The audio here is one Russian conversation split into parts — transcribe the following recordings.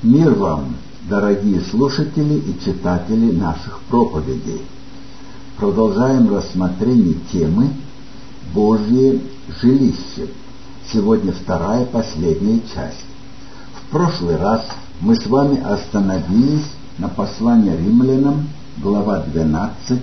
Мир вам, дорогие слушатели и читатели наших проповедей. Продолжаем рассмотрение темы «Божье жилище». Сегодня вторая, последняя часть. В прошлый раз мы с вами остановились на послании римлянам, глава 12,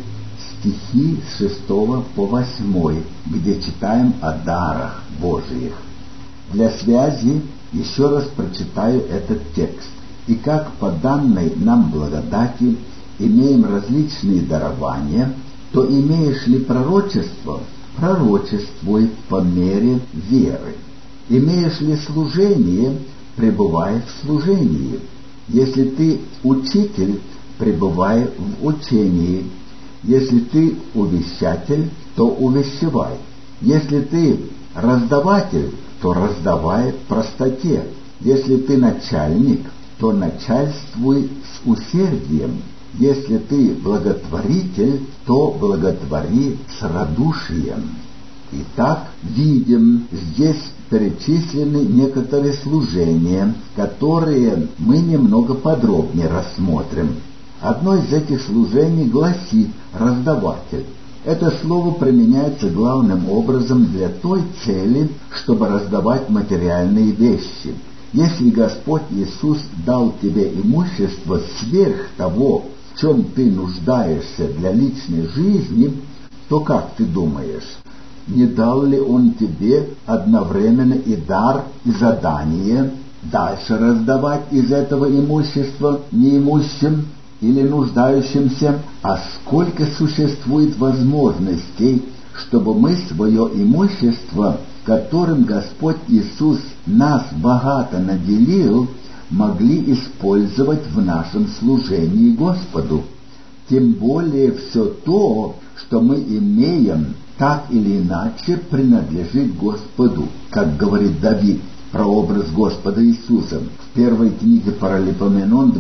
стихи с 6 по 8, где читаем о дарах Божьих. Для связи еще раз прочитаю этот текст. «И как по данной нам благодати имеем различные дарования, то имеешь ли пророчество, пророчествуй по мере веры. Имеешь ли служение, пребывай в служении. Если ты учитель, пребывай в учении. Если ты увещатель, то увещевай. Если ты раздаватель, то раздавай в простоте. Если ты начальник, то начальствуй с усердием. Если ты благотворитель, то благотвори с радушием». Итак, видим, здесь перечислены некоторые служения, которые мы немного подробнее рассмотрим. Одно из этих служений гласит «раздаватель». Это слово применяется главным образом для той цели, чтобы раздавать материальные вещи. Если Господь Иисус дал тебе имущество сверх того, в чем ты нуждаешься для личной жизни, то как ты думаешь, не дал ли Он тебе одновременно и дар, и задание дальше раздавать из этого имущества неимущим или нуждающимся? А сколько существует возможностей, чтобы мы свое имущество, которым Господь Иисус нас богато наделил, могли использовать в нашем служении Господу. Тем более все то, что мы имеем, так или иначе принадлежит Господу, как говорит Давид, прообраз Господа Иисуса в первой книге Паралипоменон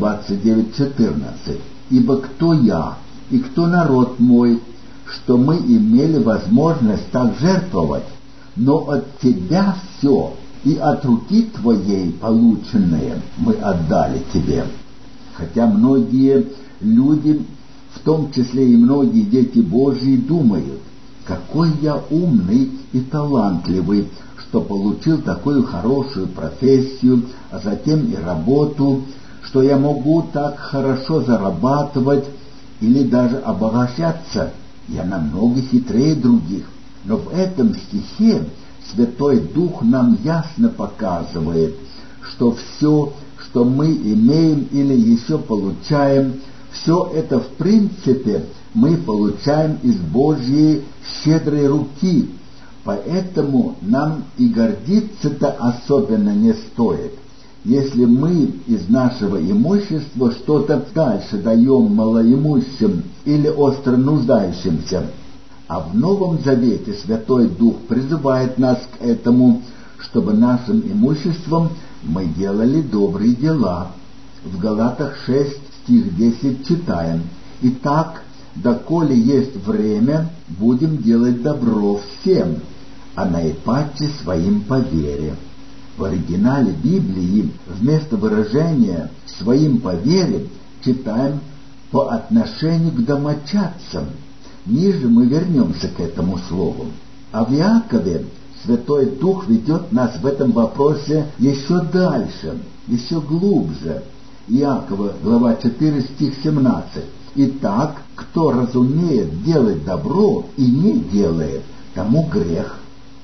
29:14. «Ибо кто я и кто народ мой, что мы имели возможность так жертвовать, но от Тебя все, и от руки Твоей полученное мы отдали Тебе». Хотя многие люди, в том числе и многие дети Божьи, думают: какой я умный и талантливый, что получил такую хорошую профессию, а затем и работу, что я могу так хорошо зарабатывать или даже обогащаться. Я намного хитрее других. Но в этом стихе Святой Дух нам ясно показывает, что все, что мы имеем или еще получаем, все это в принципе мы получаем из Божьей щедрой руки. Поэтому нам и гордиться-то особенно не стоит, если мы из нашего имущества что-то дальше даем малоимущим или остро нуждающимся. А в Новом Завете Святой Дух призывает нас к этому, чтобы нашим имуществом мы делали добрые дела. В Галатах 6, стих 10 читаем: «Итак, доколе есть время, будем делать добро всем, а наипаче своим по вере». В оригинале Библии вместо выражения «своим по вере» читаем «по отношению к домочадцам». Ниже мы вернемся к этому слову. А в Иакове Святой Дух ведет нас в этом вопросе еще дальше, еще глубже. Иакова, глава 4, стих 17. «Итак, кто разумеет делать добро и не делает, тому грех».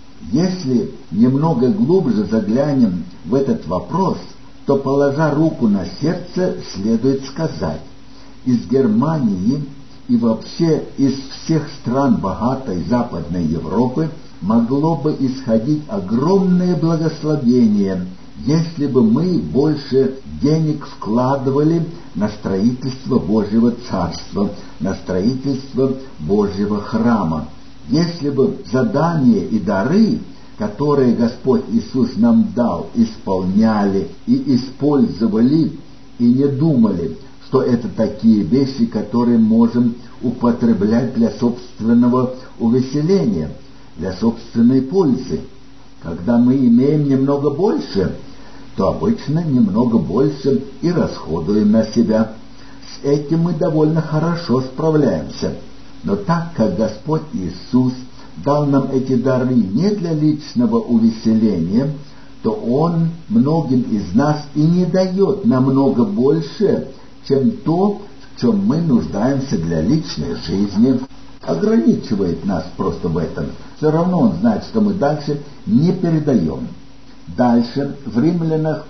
Если немного глубже заглянем в этот вопрос, то, положа руку на сердце, следует сказать: из Германии и вообще из всех стран богатой Западной Европы могло бы исходить огромное благословение, если бы мы больше денег вкладывали на строительство Божьего Царства, на строительство Божьего храма. Если бы задания и дары, которые Господь Иисус нам дал, исполняли и использовали, и не думали, что это такие вещи, которые можем употреблять для собственного увеселения, для собственной пользы. Когда мы имеем немного больше, что обычно немного больше и расходуем на себя. С этим мы довольно хорошо справляемся. Но так как Господь Иисус дал нам эти дары не для личного увеселения, то Он многим из нас и не дает намного больше, чем то, в чем мы нуждаемся для личной жизни. Ограничивает нас просто в этом. Все равно Он знает, что мы дальше не передаем. Дальше, в Римлянах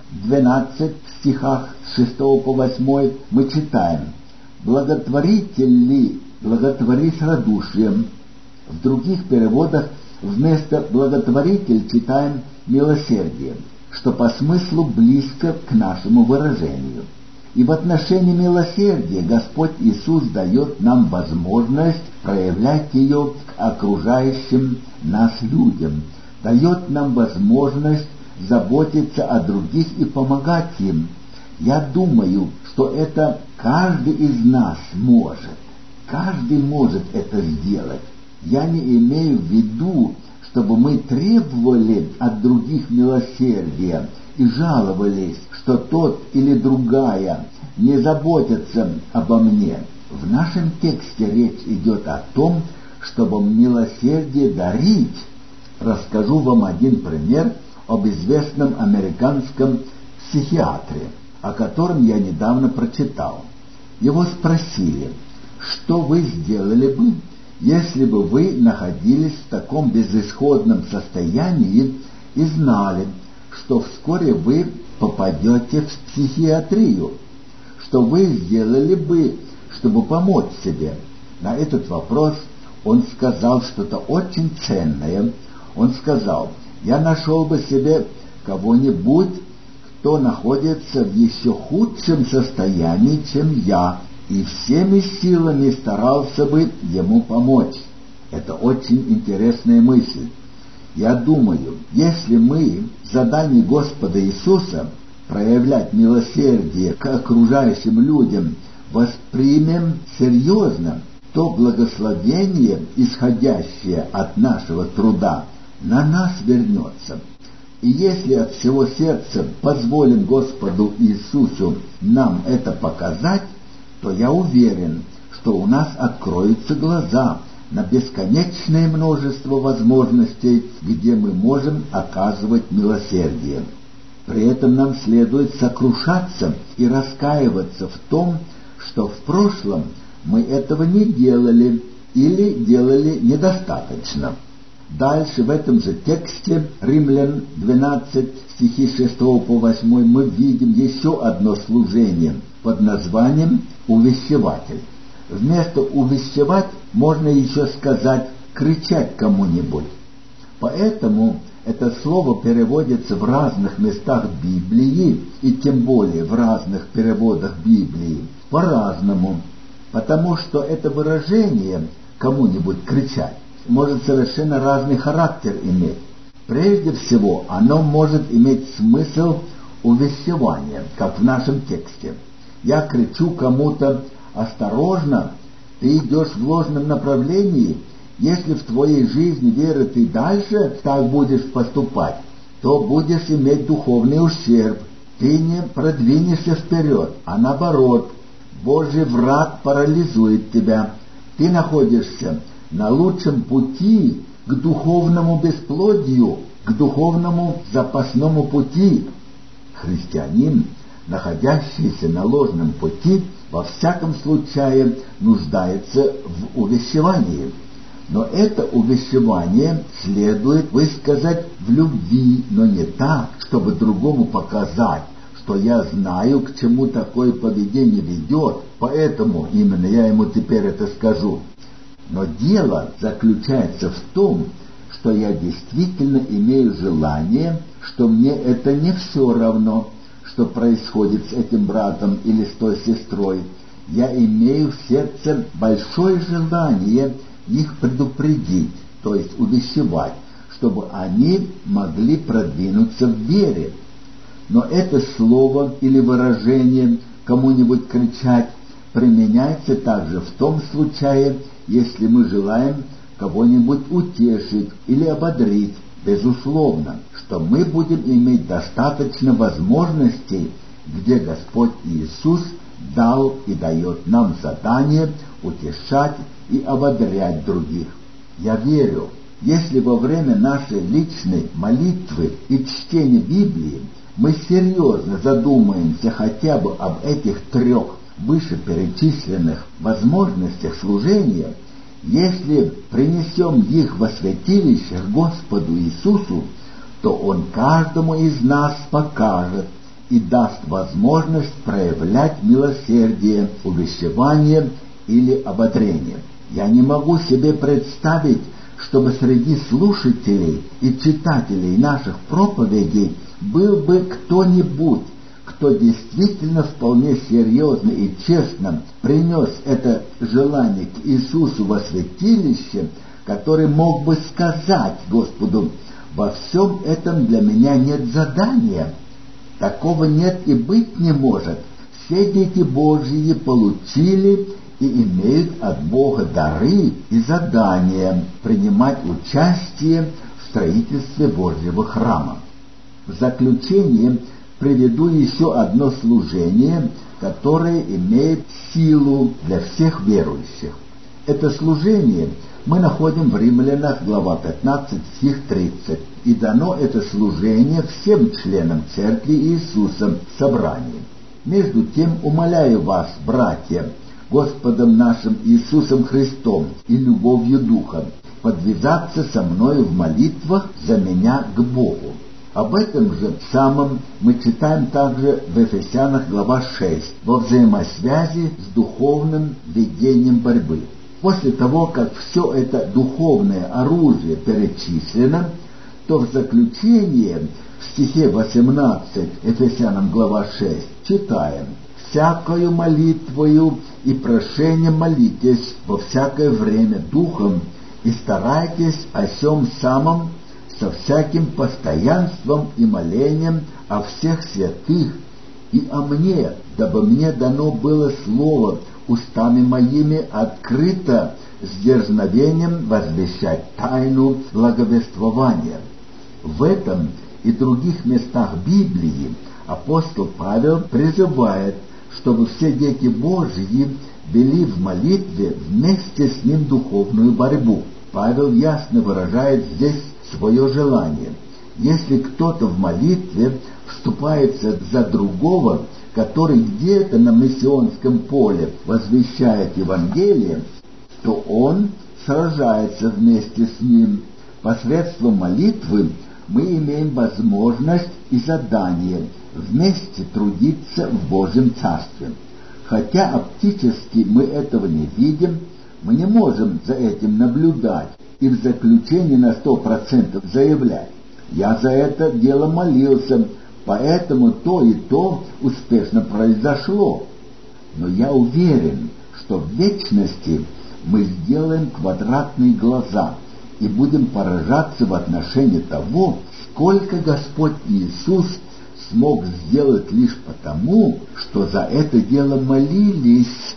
12 стихах с 6 по 8 мы читаем: «Благотворитель ли, благотвори с радушием». В других переводах вместо «благотворитель» читаем «милосердие», что по смыслу близко к нашему выражению. И в отношении милосердия Господь Иисус дает нам возможность проявлять ее к окружающим нас людям, дает нам возможность заботиться о других и помогать им. Я думаю, что это каждый из нас может. Каждый может это сделать. Я не имею в виду, чтобы мы требовали от других милосердия и жаловались, что тот или другая не заботятся обо мне. В нашем тексте речь идет о том, чтобы милосердие дарить. Расскажу вам один пример об известном американском психиатре, о котором я недавно прочитал. Его спросили: что вы сделали бы, если бы вы находились в таком безысходном состоянии и знали, что вскоре вы попадете в психиатрию? Что вы сделали бы, чтобы помочь себе? На этот вопрос он сказал что-то очень ценное. Он сказал: я нашел бы себе кого-нибудь, кто находится в еще худшем состоянии, чем я, и всеми силами старался бы ему помочь. Это очень интересная мысль. Я думаю, если мы в задании Господа Иисуса проявлять милосердие к окружающим людям воспримем серьезно, то благословение, исходящее от нашего труда, на нас вернется. И если от всего сердца позволим Господу Иисусу нам это показать, то я уверен, что у нас откроются глаза на бесконечное множество возможностей, где мы можем оказывать милосердие. При этом нам следует сокрушаться и раскаиваться в том, что в прошлом мы этого не делали или делали недостаточно. Дальше в этом же тексте, Римлян 12, стихи 6 по 8, мы видим еще одно служение под названием «увещеватель». Вместо «увещевать» можно еще сказать «кричать кому-нибудь». Поэтому это слово переводится в разных местах Библии, и тем более в разных переводах Библии, по-разному, потому что это выражение «кому-нибудь кричать» может совершенно разный характер иметь. Прежде всего, оно может иметь смысл увещевания, как в нашем тексте. Я кричу кому-то: «Осторожно, ты идешь в ложном направлении. Если в твоей жизни веры ты дальше так будешь поступать, то будешь иметь духовный ущерб. Ты не продвинешься вперед, а наоборот, Божий враг парализует тебя. Ты находишься на лучшем пути к духовному бесплодию, к духовному запасному пути». Христианин, находящийся на ложном пути, во всяком случае нуждается в увещевании. Но это увещевание следует высказать в любви, но не так, чтобы другому показать, что я знаю, к чему такое поведение ведет, поэтому именно я ему теперь это скажу. Но дело заключается в том, что я действительно имею желание, что мне это не все равно, что происходит с этим братом или с той сестрой. Я имею в сердце большое желание их предупредить, то есть увещевать, чтобы они могли продвинуться в вере. Но это слово или выражение «кому-нибудь кричать» применяется также в том случае, если мы желаем кого-нибудь утешить или ободрить, Безусловно, что мы будем иметь достаточно возможностей, где Господь Иисус дал и дает нам задание утешать и ободрять других. Я верю, если во время нашей личной молитвы и чтения Библии мы серьезно задумаемся хотя бы об этих 3 вышеперечисленных возможностях служения, если принесем их во святилище Господу Иисусу, то Он каждому из нас покажет и даст возможность проявлять милосердие, увещевание или ободрение. Я не могу себе представить, чтобы среди слушателей и читателей наших проповедей был бы кто-нибудь, кто действительно вполне серьезно и честно принес это желание к Иисусу во святилище, который мог бы сказать Господу: «Во всем этом для меня нет задания». Такого нет и быть не может. Все дети Божьи получили и имеют от Бога дары и задания принимать участие в строительстве Божьего храма. В заключение приведу еще одно служение, которое имеет силу для всех верующих. Это служение мы находим в Римлянах, глава 15, стих 30. «И дано это служение всем членам Церкви Иисуса в собрании. Между тем умоляю вас, братья, Господом нашим Иисусом Христом и любовью Духа, подвязаться со мною в молитвах за меня к Богу». Об этом же самом мы читаем также в Ефесянах, глава 6, во взаимосвязи с духовным ведением борьбы. После того, как все это духовное оружие перечислено, то в заключение в стихе 18 Ефесянам, глава 6, читаем: «Всякою молитвою и прошением молитесь во всякое время духом, и старайтесь о сем самом со всяким постоянством и молением о всех святых и о мне, дабы мне дано было слово устами моими открыто с дерзновением возвещать тайну благовествования». В этом и других местах Библии апостол Павел призывает, чтобы все дети Божьи вели в молитве вместе с ним духовную борьбу. Павел ясно выражает здесь свое желание. Если кто-то в молитве вступается за другого, который где-то на миссионском поле возвещает Евангелие, то он сражается вместе с ним. Посредством молитвы мы имеем возможность и задание вместе трудиться в Божьем Царстве. Хотя оптически мы этого не видим, мы не можем за этим наблюдать и в заключении на 100% заявлять: «Я за это дело молился, поэтому то и то успешно произошло». Но я уверен, что в вечности мы сделаем квадратные глаза и будем поражаться в отношении того, сколько Господь Иисус смог сделать лишь потому, что за это дело молились,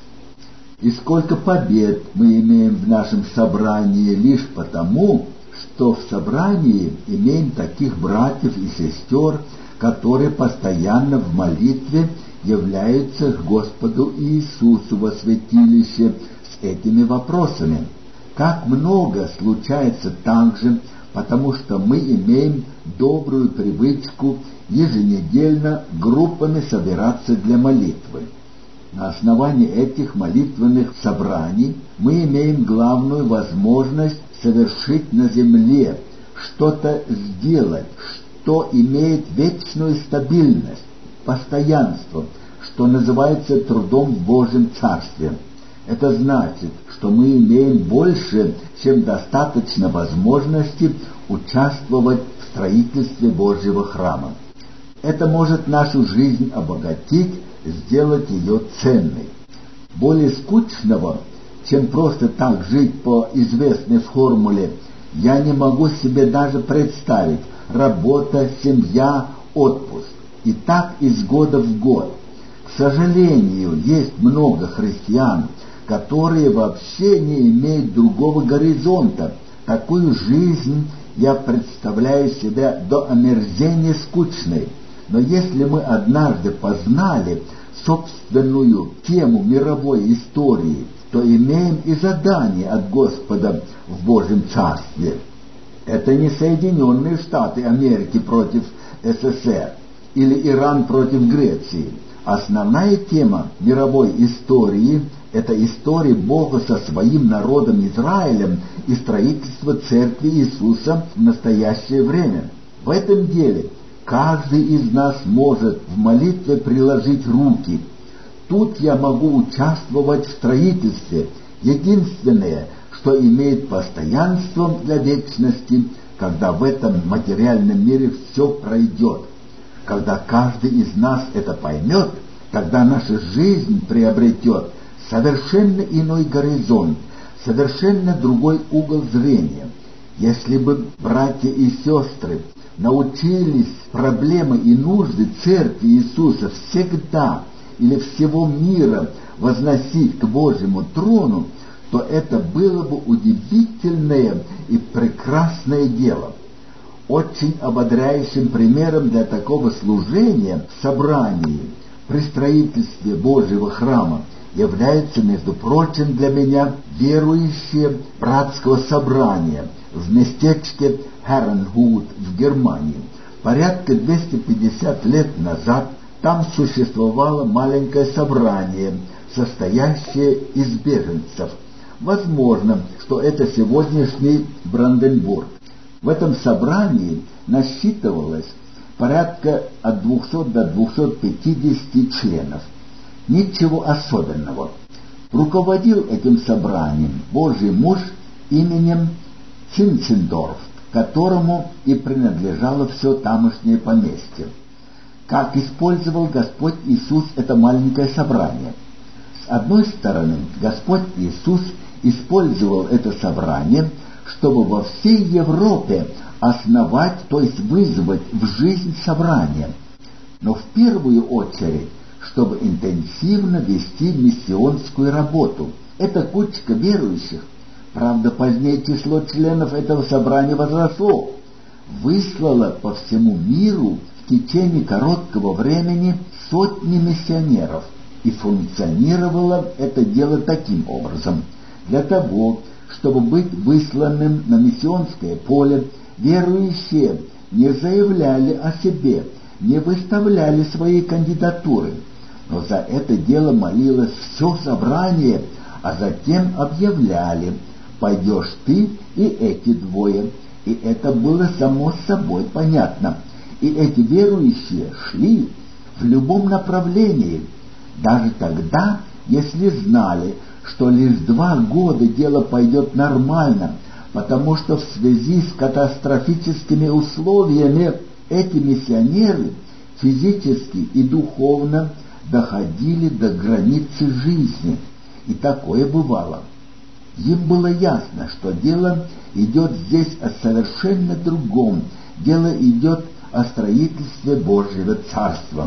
и сколько побед мы имеем в нашем собрании лишь потому, что в собрании имеем таких братьев и сестер, которые постоянно в молитве являются к Господу Иисусу во святилище с этими вопросами. Как много случается также, потому что мы имеем добрую привычку еженедельно группами собираться для молитвы. На основании этих молитвенных собраний мы имеем главную возможность совершить на земле, что-то сделать, что имеет вечную стабильность, постоянство, что называется трудом в Божьем Царстве. Это значит, что мы имеем больше, чем достаточно возможности участвовать в строительстве Божьего храма. Это может нашу жизнь обогатить, сделать ее ценной. Более скучного, чем просто так жить по известной формуле, я не могу себе даже представить: работа, семья, отпуск. И так из года в год. К сожалению, есть много христиан, которые вообще не имеют другого горизонта. Такую жизнь я представляю себя до омерзения скучной. Но если мы однажды познали собственную тему мировой истории, то имеем и задание от Господа в Божьем Царстве. Это не Соединенные Штаты Америки против СССР или Иран против Греции. Основная тема мировой истории – это история Бога со своим народом Израилем и строительство Церкви Иисуса в настоящее время. В этом деле каждый из нас может в молитве приложить руки. Тут я могу участвовать в строительстве. Единственное, что имеет постоянство для вечности, когда в этом материальном мире все пройдет. Когда каждый из нас это поймет, тогда наша жизнь приобретет совершенно иной горизонт, совершенно другой угол зрения. Если бы братья и сестры научились проблемы и нужды Церкви Иисуса всегда или всего мира возносить к Божьему трону, то это было бы удивительное и прекрасное дело. Очень ободряющим примером для такого служения в собрании при строительстве Божьего храма является, между прочим, для меня верующие братского собрания в местечке Herrenhut в Германии. Порядка 250 лет назад там существовало маленькое собрание, состоящее из беженцев. Возможно, что это сегодняшний Бранденбург. В этом собрании насчитывалось порядка от 200 до 250 членов. Ничего особенного. Руководил этим собранием Божий муж именем Цинцендорф, которому и принадлежало все тамошнее поместье. Как использовал Господь Иисус это маленькое собрание? С одной стороны, Господь Иисус использовал это собрание, чтобы во всей Европе основать, то есть вызвать в жизнь собрание, но в первую очередь, чтобы интенсивно вести миссионскую работу. Эта кучка верующих, правда, позднее число членов этого собрания возросло, выслала по всему миру в течение короткого времени сотни миссионеров, и функционировало это дело таким образом. Для того, чтобы быть высланным на миссионское поле, верующие не заявляли о себе, не выставляли свои кандидатуры, но за это дело молилось все собрание, а затем объявляли: пойдешь ты и эти двое. И это было само собой понятно. И эти верующие шли в любом направлении, даже тогда, если знали, что лишь 2 года дело пойдет нормально, потому что в связи с катастрофическими условиями эти миссионеры физически и духовно доходили до границы жизни. И такое бывало. Им было ясно, что дело идет здесь о совершенно другом. Дело идет о строительстве Божьего Царства.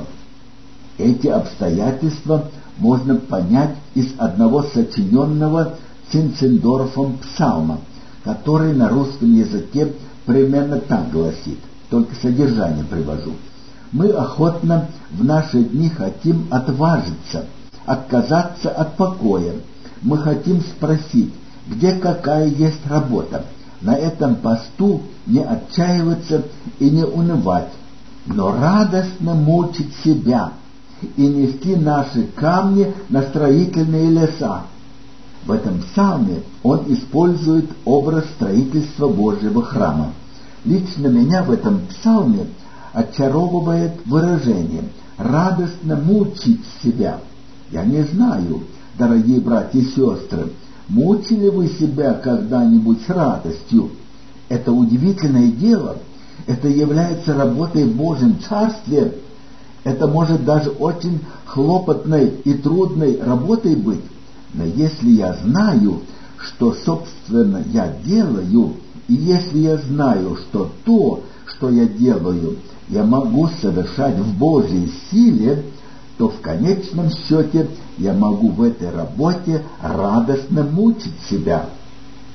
Эти обстоятельства можно понять из одного сочиненного Цинцендорфом псалма, который на русском языке примерно так гласит, только содержание привожу. Мы охотно в наши дни хотим отважиться, отказаться от покоя. Мы хотим спросить, где какая есть работа. На этом посту не отчаиваться и не унывать, но радостно мучить себя и нести наши камни на строительные леса. В этом псалме он использует образ строительства Божьего храма. Лично меня в этом псалме очаровывает выражение «радостно мучить себя». Я не знаю, дорогие братья и сестры, мучили вы себя когда-нибудь с радостью? Это удивительное дело. Это является работой в Божьем Царстве. Это может даже очень хлопотной и трудной работой быть. Но если я знаю, что, собственно, я делаю, и если я знаю, что то, что я делаю, я могу совершать в Божьей силе, то в конечном счете я могу в этой работе радостно мучить себя.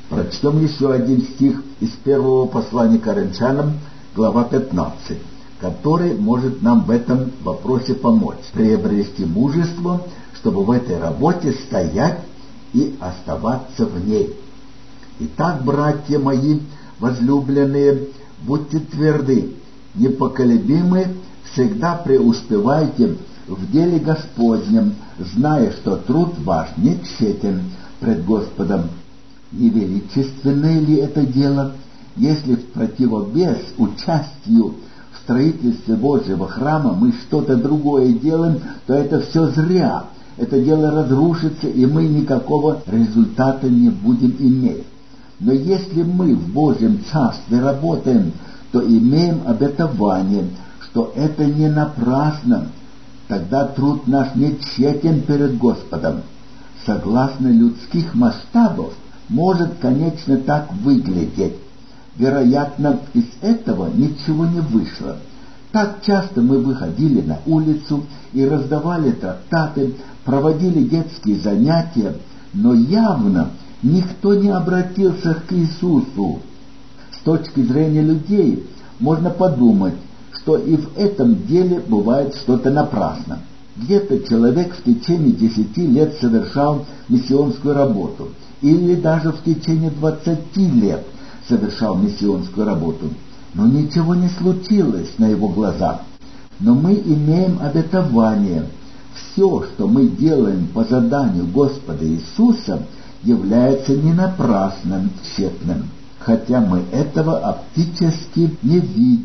Прочтем еще один стих из первого послания к Коринфянам, глава 15, который может нам в этом вопросе помочь, приобрести мужество, чтобы в этой работе стоять и оставаться в ней. Итак, братья мои возлюбленные, будьте тверды, непоколебимы, всегда преуспевайте в деле Господнем, зная, что труд ваш не тщетен пред Господом. Не величественное ли это дело, если в противовес участию в строительстве Божьего храма мы что-то другое делаем, то это все зря. Это дело разрушится, и мы никакого результата не будем иметь. Но если мы в Божьем Царстве работаем, то имеем обетование, что это не напрасно, тогда труд наш не тщетен перед Господом. Согласно людских масштабов, может, конечно, так выглядеть. Вероятно, из этого ничего не вышло. Так часто мы выходили на улицу и раздавали трактаты, проводили детские занятия, но явно никто не обратился к Иисусу. С точки зрения людей можно подумать, что и в этом деле бывает что-то напрасно. Где-то человек в течение 10 лет совершал миссионскую работу, или даже в течение 20 лет совершал миссионскую работу, но ничего не случилось на его глазах. Но мы имеем обетование. Все, что мы делаем по заданию Господа Иисуса, является не напрасным, тщетным. Хотя мы этого оптически не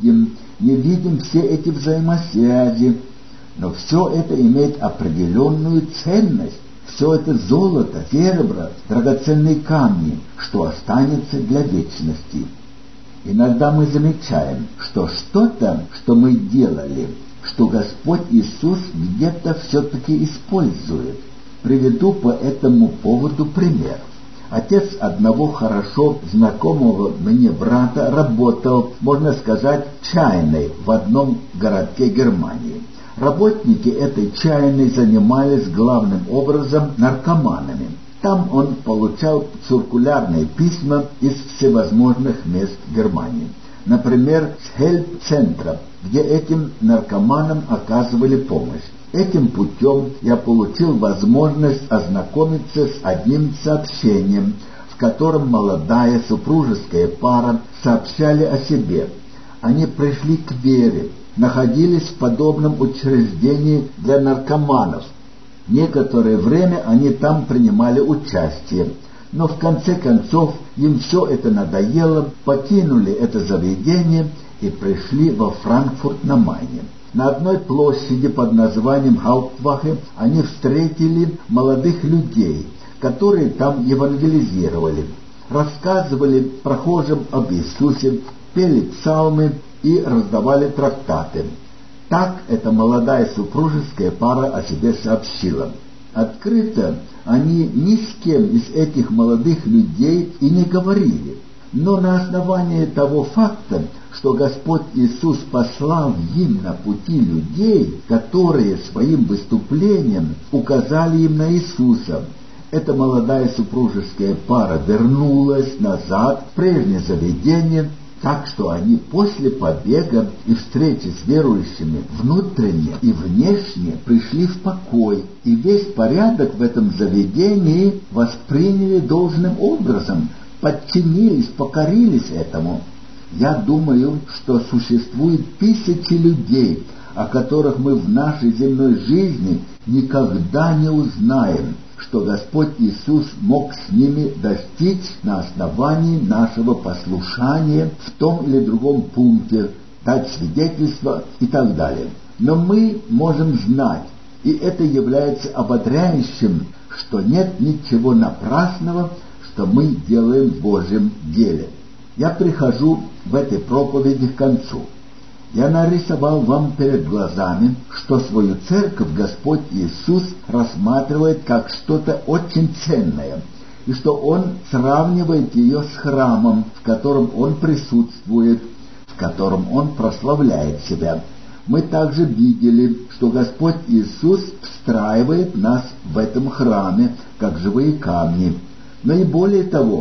видим все эти взаимосвязи, но все это имеет определенную ценность. Все это золото, серебро, драгоценные камни, что останется для вечности. Иногда мы замечаем, что что-то, что мы делали, что Господь Иисус где-то все-таки использует. Приведу по этому поводу пример. Отец одного хорошо знакомого мне брата работал, можно сказать, чайной в одном городке Германии. Работники этой чайной занимались главным образом наркоманами. Там он получал циркулярные письма из всевозможных мест Германии. Например, с хельп-центра, где этим наркоманам оказывали помощь. Этим путем я получил возможность ознакомиться с одним сообщением, в котором молодая супружеская пара сообщали о себе. Они пришли к вере, находились в подобном учреждении для наркоманов. Некоторое время они там принимали участие, но в конце концов им все это надоело, покинули это заведение и пришли во Франкфурт на Майне. На одной площади под названием Хауптвахе они встретили молодых людей, которые там евангелизировали, рассказывали прохожим об Иисусе, пели псалмы и раздавали трактаты. Так эта молодая супружеская пара о себе сообщила. Открыто они ни с кем из этих молодых людей и не говорили, но на основании того факта, что Господь Иисус послал им на пути людей, которые своим выступлением указали им на Иисуса, эта молодая супружеская пара вернулась назад в прежнее заведение, так что они после побега и встречи с верующими внутренне и внешне пришли в покой, и весь порядок в этом заведении восприняли должным образом, подчинились, покорились этому. Я думаю, что существует тысячи людей, о которых мы в нашей земной жизни никогда не узнаем, что Господь Иисус мог с ними достичь на основании нашего послушания в том или другом пункте, дать свидетельство и так далее. Но мы можем знать, и это является ободряющим, что нет ничего напрасного, что мы делаем в Божьем деле. Я прихожу в этой проповеди к концу. Я нарисовал вам перед глазами, что свою церковь Господь Иисус рассматривает как что-то очень ценное, и что Он сравнивает ее с храмом, в котором Он присутствует, в котором Он прославляет себя. Мы также видели, что Господь Иисус встраивает нас в этом храме, как живые камни. Но и более того,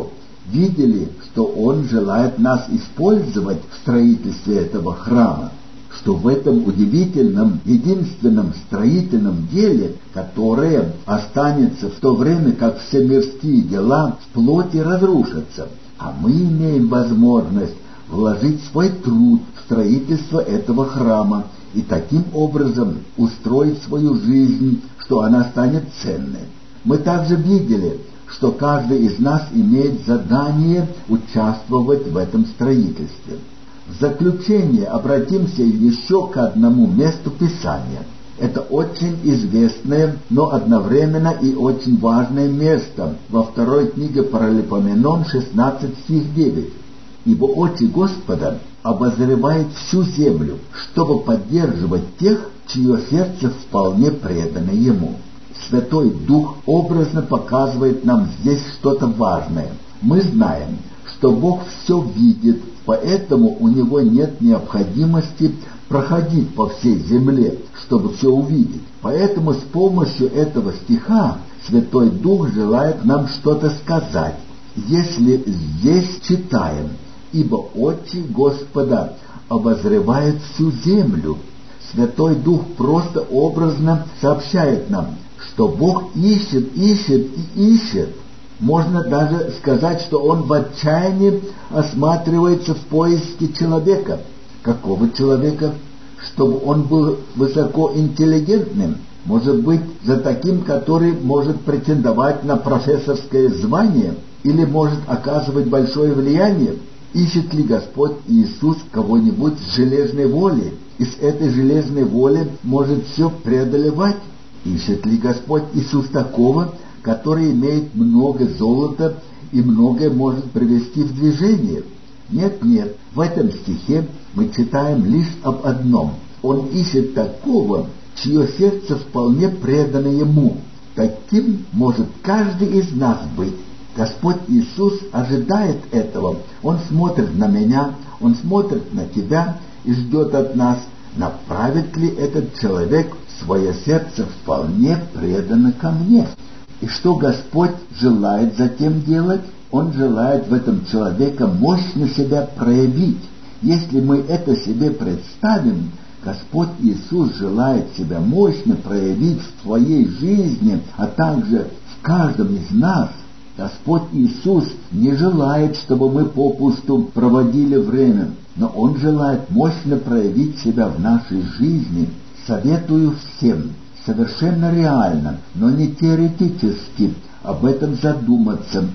видели, что Он желает нас использовать в строительстве этого храма, что в этом удивительном, единственном строительном деле, которое останется в то время, как все мирские дела в плоти разрушатся, а мы имеем возможность вложить свой труд в строительство этого храма и таким образом устроить свою жизнь, что она станет ценной. Мы также видели, что каждый из нас имеет задание участвовать в этом строительстве. В заключение обратимся еще к одному месту Писания. Это очень известное, но одновременно и очень важное место во второй книге Паралипоменон 16 стих 9. «Ибо очи Господа обозревает всю землю, чтобы поддерживать тех, чье сердце вполне предано Ему». Святой Дух образно показывает нам здесь что-то важное. Мы знаем, что Бог все видит, поэтому у Него нет необходимости проходить по всей земле, чтобы все увидеть. Поэтому с помощью этого стиха Святой Дух желает нам что-то сказать. Если здесь читаем: «Ибо очи Господа обозревают всю землю», Святой Дух просто образно сообщает нам, что Бог ищет и ищет. Можно даже сказать, что Он в отчаянии осматривается в поиске человека. Какого человека? Чтобы он был высокоинтеллигентным, может быть, за таким, который может претендовать на профессорское звание или может оказывать большое влияние. Ищет ли Господь Иисус кого-нибудь с железной волей, и с этой железной волей может все преодолевать? Ищет ли Господь Иисус такого, который имеет много золота и многое может привести в движение? Нет, в этом стихе мы читаем лишь об одном. Он ищет такого, чье сердце вполне предано Ему. Таким может каждый из нас быть. Господь Иисус ожидает этого. Он смотрит на меня, Он смотрит на тебя и ждет от нас, направит ли этот человек свое сердце вполне предано ко мне. И что Господь желает затем делать? Он желает в этом человеке мощно себя проявить. Если мы это себе представим, Господь Иисус желает себя мощно проявить в твоей жизни, а также в каждом из нас. Господь Иисус не желает, чтобы мы попусту проводили время, но Он желает мощно проявить себя в нашей жизни. Советую всем совершенно реально, но не теоретически, об этом задуматься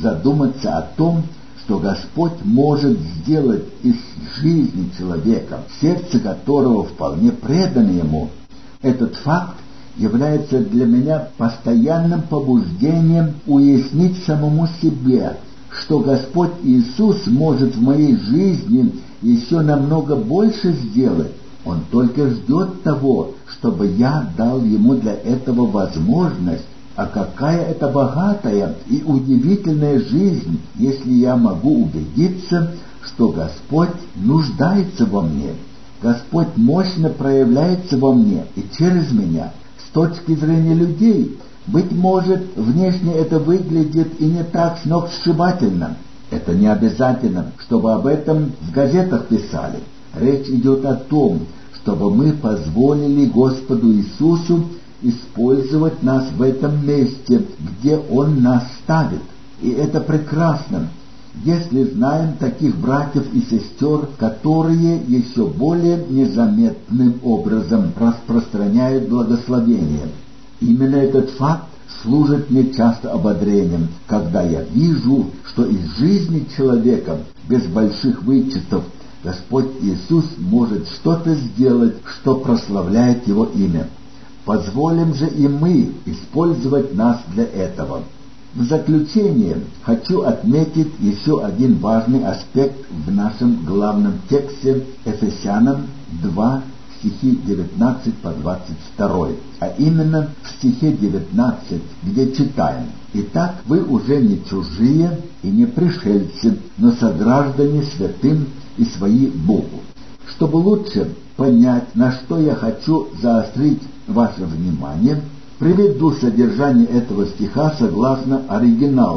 о том, что Господь может сделать из жизни человека, сердце которого вполне предано Ему. Этот факт является для меня постоянным побуждением уяснить самому себе, что Господь Иисус может в моей жизни еще намного больше сделать. Он только ждет того, чтобы я дал Ему для этого возможность. А какая это богатая и удивительная жизнь, если я могу убедиться, что Господь нуждается во мне. Господь мощно проявляется во мне и через меня. С точки зрения людей, быть может, внешне это выглядит и не так сногсшибательно. Это не обязательно, чтобы об этом в газетах писали. Речь идет о том, чтобы мы позволили Господу Иисусу использовать нас в этом месте, где Он нас ставит. И это прекрасно, если знаем таких братьев и сестер, которые еще более незаметным образом распространяют благословение. Именно этот факт служит мне часто ободрением, когда я вижу, что из жизни человека без больших вычетов Господь Иисус может что-то сделать, что прославляет Его имя. Позволим же и мы использовать нас для этого. В заключение хочу отметить еще один важный аспект в нашем главном тексте Ефесянам 2, стихи 19 по 22, а именно в стихе 19, где читаем: «Итак, вы уже не чужие и не пришельцы, но сограждане святым и свои Богу». Чтобы лучше понять, на что я хочу заострить ваше внимание, приведу содержание этого стиха согласно оригиналу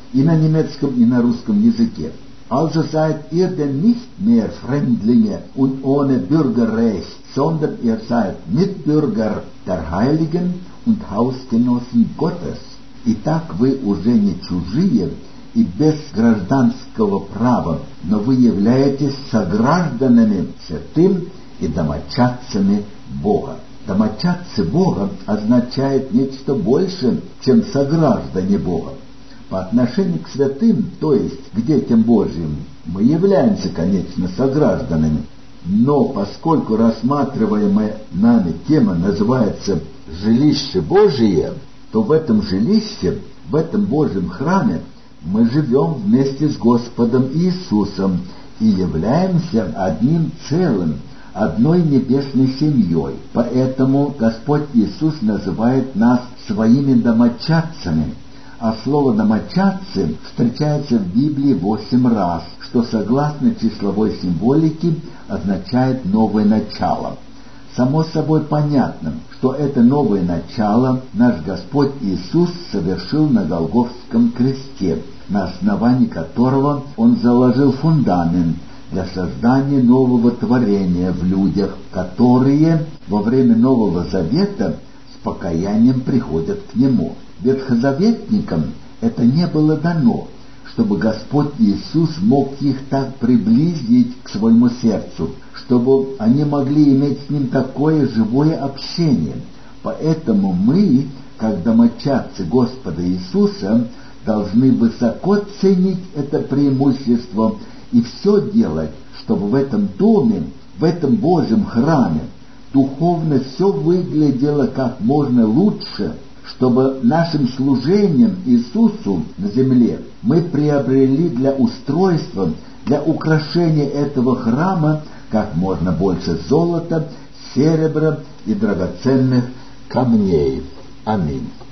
и на немецком, и на русском языке. Also seid ihr denn nicht mehr Fremdlinge und ohne Bürgerrecht, sondern ihr seid Mitbürger der Heiligen und Hausgenossen Gottes. Итак, вы уже не чужие и без гражданского права, но вы являетесь согражданами святым и домочадцами Бога. Домочадцы Бога означает нечто больше, чем сограждане Бога. По отношению к святым, то есть к детям Божьим, мы являемся, конечно, согражданами. Но поскольку рассматриваемая нами тема называется «Жилище Божие», то в этом жилище, в этом Божьем храме мы живем вместе с Господом Иисусом и являемся одним целым, одной небесной семьей. Поэтому Господь Иисус называет нас своими домочадцами. А слово «домочадцы» встречается в Библии 8 раз, что согласно числовой символике означает «новое начало». Само собой понятно, что это новое начало наш Господь Иисус совершил на Голгофском кресте, на основании которого Он заложил фундамент для создания нового творения в людях, которые во время Нового Завета с покаянием приходят к Нему. Ветхозаветникам это не было дано, чтобы Господь Иисус мог их так приблизить к своему сердцу, чтобы они могли иметь с Ним такое живое общение. Поэтому мы, как домочадцы Господа Иисуса, должны высоко ценить это преимущество и все делать, чтобы в этом доме, в этом Божьем храме, духовно все выглядело как можно лучше, чтобы нашим служением Иисусу на земле мы приобрели для устройства, для украшения этого храма как можно больше золота, серебра и драгоценных камней. Аминь.